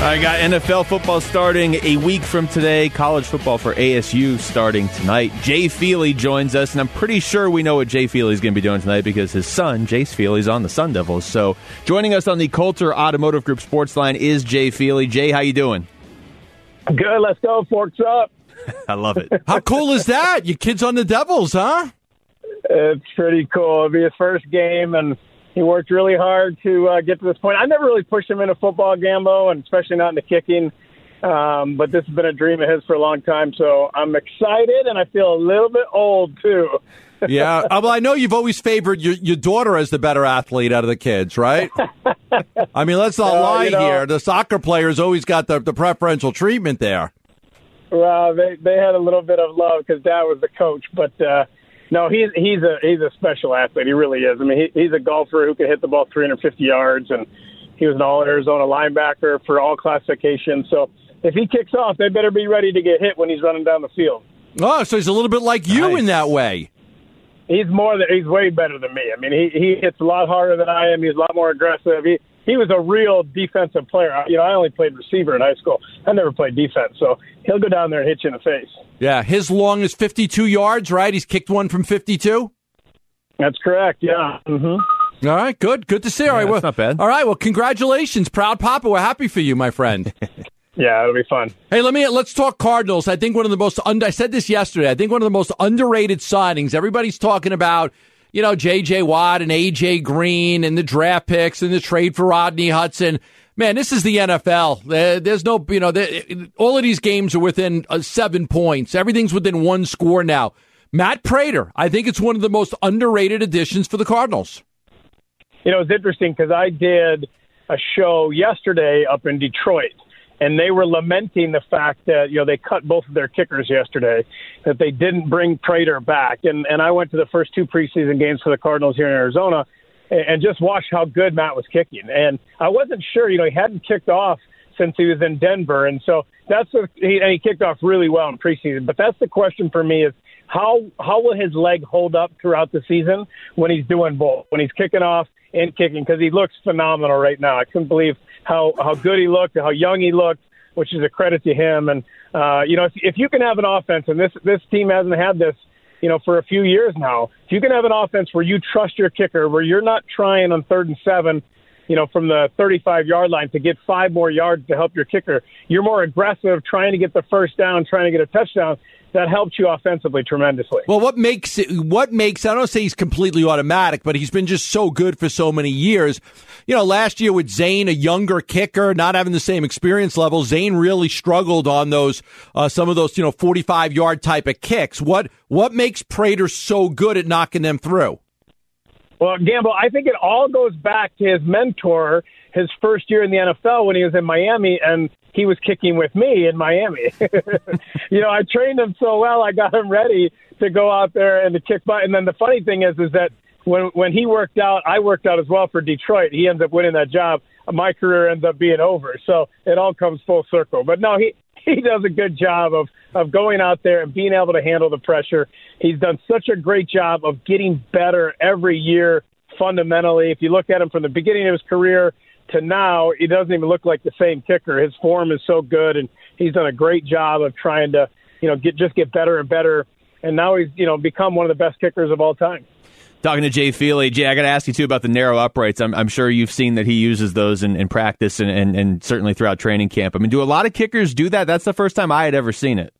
I got NFL football starting a week from today. College football for ASU starting tonight. Jay Feely joins us, and I'm pretty sure we know what Jay Feely is going to be doing tonight because his son, Jace Feely, is on the Sun Devils. So joining us on the Coulter Automotive Group Sports Line is Jay Feely. Jay, how you doing? Good. Let's go. Forks up. I love it. How cool is that? Your kid's on the Devils, huh? It's pretty cool. It'll be his first game, and he worked really hard to get to this point. I never really pushed him into football, Gambo, and especially not into kicking. But this has been a dream of his for a long time, so I'm excited, and I feel a little bit old, too. Yeah. Well, I know you've always favored your daughter as the better athlete out of the kids, right? I mean, let's not lie here. The soccer players always got the preferential treatment there. Well, they had a little bit of love because Dad was the coach, but no, he's a special athlete. He really is. I mean, he's a golfer who can hit the ball 350 yards, and he was an all-Arizona linebacker for all classifications. So if he kicks off, they better be ready to get hit when he's running down the field. Oh, so he's a little bit like you in that way. He's way better than me. I mean, he hits a lot harder than I am. He's a lot more aggressive. He was a real defensive player. You know, I only played receiver in high school. I never played defense, so he'll go down there and hit you in the face. Yeah, his long is 52 yards, right? He's kicked one from 52? That's correct, yeah. Mm-hmm. All right, good. Good to see. All right, that's not bad. All right, well, congratulations. Proud papa. We're happy for you, my friend. Yeah, it'll be fun. Hey, let's talk Cardinals. I think one of the most, I said this yesterday, I think one of the most underrated signings. Everybody's talking about, you know, J.J. Watt and A.J. Green and the draft picks and the trade for Rodney Hudson. Man, this is the NFL. There's no, you know, all of these games are within 7 points. Everything's within one score now. Matt Prater, I think it's one of the most underrated additions for the Cardinals. You know, it's interesting because I did a show yesterday up in Detroit, and they were lamenting the fact that, you know, they cut both of their kickers yesterday, that they didn't bring Prater back. And I went to the first 2 preseason games for the Cardinals here in Arizona and just watched how good Matt was kicking. And I wasn't sure, you know, he hadn't kicked off since he was in Denver. And so he kicked off really well in preseason. But that's the question for me is how will his leg hold up throughout the season when he's doing both, when he's kicking off and kicking, because he looks phenomenal right now. I couldn't believe how good he looked, how young he looked, which is a credit to him. And, you know, if you can have an offense, and this team hasn't had this, you know, for a few years now, if you can have an offense where you trust your kicker, where you're not trying on 3rd and 7, you know, from the 35-yard line to get 5 more yards to help your kicker, you're more aggressive trying to get the first down, trying to get a touchdown. That helps you offensively tremendously. Well, what makes, I don't say he's completely automatic, but he's been just so good for so many years. You know, last year with Zane, a younger kicker, not having the same experience level, Zane really struggled on those, some of those, you know, 45-yard type of kicks. What makes Prater so good at knocking them through? Well, Gamble, I think it all goes back to his mentor, his first year in the NFL when he was in Miami, and he was kicking with me in Miami. You know, I trained him so well, I got him ready to go out there and to kick butt. And then the funny thing is that when he worked out, I worked out as well for Detroit. He ends up winning that job. My career ends up being over. So it all comes full circle. But no, he does a good job of going out there and being able to handle the pressure. He's done such a great job of getting better every year fundamentally. If you look at him from the beginning of his career to now, he doesn't even look like the same kicker. His form is so good, and he's done a great job of trying to, you know, get better and better. And now he's, you know, become one of the best kickers of all time. Talking to Jay Feely. Jay, I got to ask you, too, about the narrow uprights. I'm sure you've seen that he uses those in practice and certainly throughout training camp. I mean, do a lot of kickers do that? That's the first time I had ever seen it.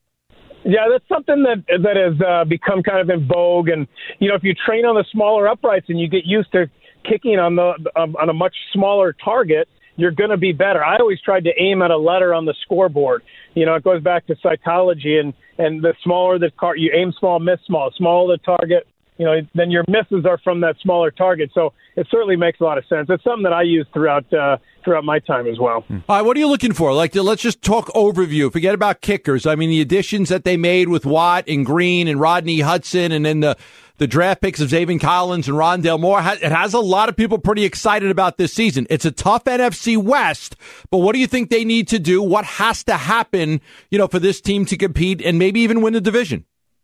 Yeah, that's something that has become kind of in vogue. And, you know, if you train on the smaller uprights and you get used to kicking on a much smaller target, you're going to be better. I always tried to aim at a letter on the scoreboard. You know, it goes back to psychology, and the smaller the you aim small, miss small. Smaller the target, you know, then your misses are from that smaller target. So it certainly makes a lot of sense. It's something that I use throughout my time as well. All right, what are you looking for? Like, let's just talk overview. Forget about kickers. I mean, the additions that they made with Watt and Green and Rodney Hudson, and then the draft picks of Zaven Collins and Rondale Moore. It has a lot of people pretty excited about this season. It's a tough NFC West, but what do you think they need to do? What has to happen, you know, for this team to compete and maybe even win the division?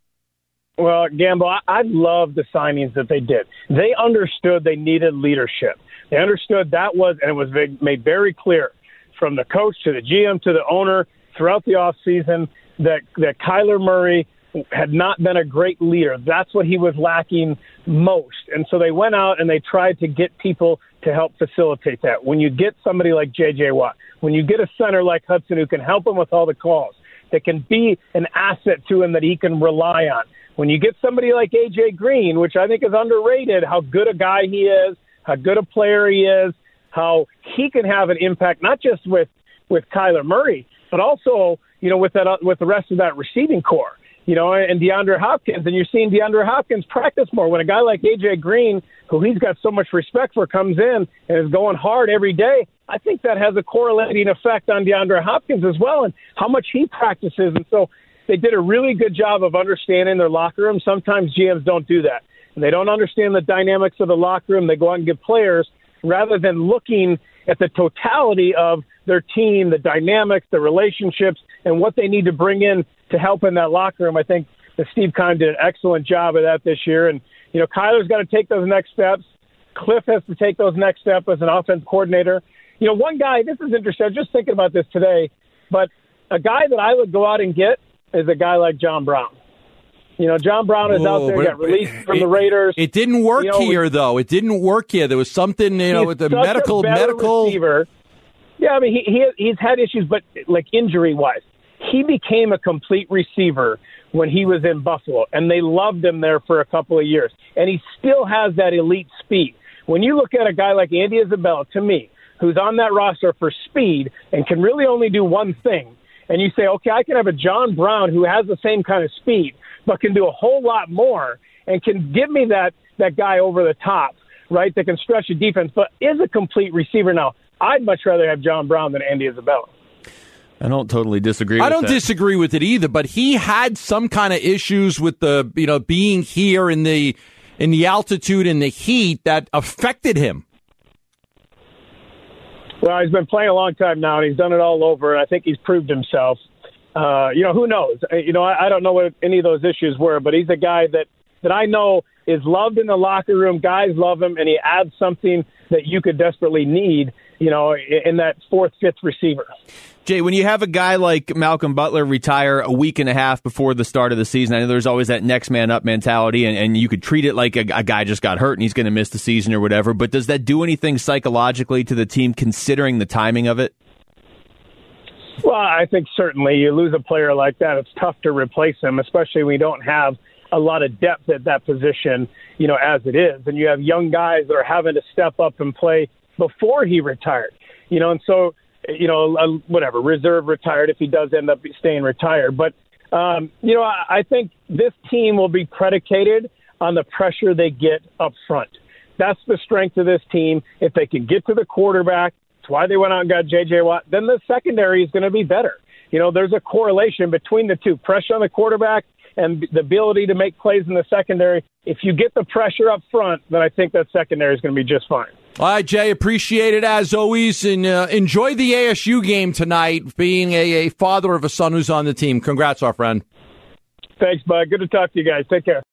Well, Gamble, I love the signings that they did. They understood they needed leadership. They understood that was, and it was made very clear from the coach to the GM to the owner throughout the offseason that Kyler Murray had not been a great leader. That's what he was lacking most. And so they went out and they tried to get people to help facilitate that. When you get somebody like J.J. Watt, when you get a center like Hudson who can help him with all the calls, that can be an asset to him that he can rely on. When you get somebody like A.J. Green, which I think is underrated, how good a guy he is, how good a player he is, how he can have an impact, not just with Kyler Murray, but also, with the rest of that receiving core, and DeAndre Hopkins. And you're seeing DeAndre Hopkins practice more. When a guy like A.J. Green, who he's got so much respect for, comes in and is going hard every day, I think that has a correlating effect on DeAndre Hopkins as well and how much he practices. And so they did a really good job of understanding their locker room. Sometimes GMs don't do that. And they don't understand the dynamics of the locker room. They go out and get players rather than looking at the totality of their team, the dynamics, the relationships, and what they need to bring in to help in that locker room. I think that Steve Keim did an excellent job of that this year. And, Kyler's got to take those next steps. Cliff has to take those next steps as an offense coordinator. One guy, this is interesting, I was just thinking about this today, but a guy that I would go out and get is a guy like John Brown. John Brown is out there, got released from the Raiders. It didn't work here, though. It didn't work here. There was something, with the medical receiver. Yeah, I mean, he's had issues, but like injury-wise. He became a complete receiver when he was in Buffalo, and they loved him there for a couple of years. And he still has that elite speed. When you look at a guy like Andy Isabella, to me, who's on that roster for speed and can really only do one thing, and you say, okay, I can have a John Brown who has the same kind of speed, but can do a whole lot more and can give me that guy over the top, right, that can stretch the defense, but is a complete receiver now. I'd much rather have John Brown than Andy Isabella. I don't totally disagree with that. I don't disagree with it either, but he had some kind of issues with the, being here in the altitude and the heat that affected him. Well, he's been playing a long time now, and he's done it all over, and I think he's proved himself. Who knows? I don't know what any of those issues were, but he's a guy that I know is loved in the locker room. Guys love him, and he adds something that you could desperately need, in that fourth, fifth receiver. Jay, when you have a guy like Malcolm Butler retire a week and a half before the start of the season, I know there's always that next man up mentality, and you could treat it like a guy just got hurt and he's going to miss the season or whatever, but does that do anything psychologically to the team considering the timing of it? Well, I think certainly you lose a player like that, it's tough to replace him, especially when you don't have a lot of depth at that position, as it is. And you have young guys that are having to step up and play before he retired, and so, reserve retired if he does end up staying retired. But, I think this team will be predicated on the pressure they get up front. That's the strength of this team. If they can get to the quarterback, that's why they went out and got J.J. Watt, then the secondary is going to be better. There's a correlation between the two, pressure on the quarterback and the ability to make plays in the secondary. If you get the pressure up front, then I think that secondary is going to be just fine. All right, Jay, appreciate it as always, and enjoy the ASU game tonight, being a father of a son who's on the team. Congrats, our friend. Thanks, bud. Good to talk to you guys. Take care.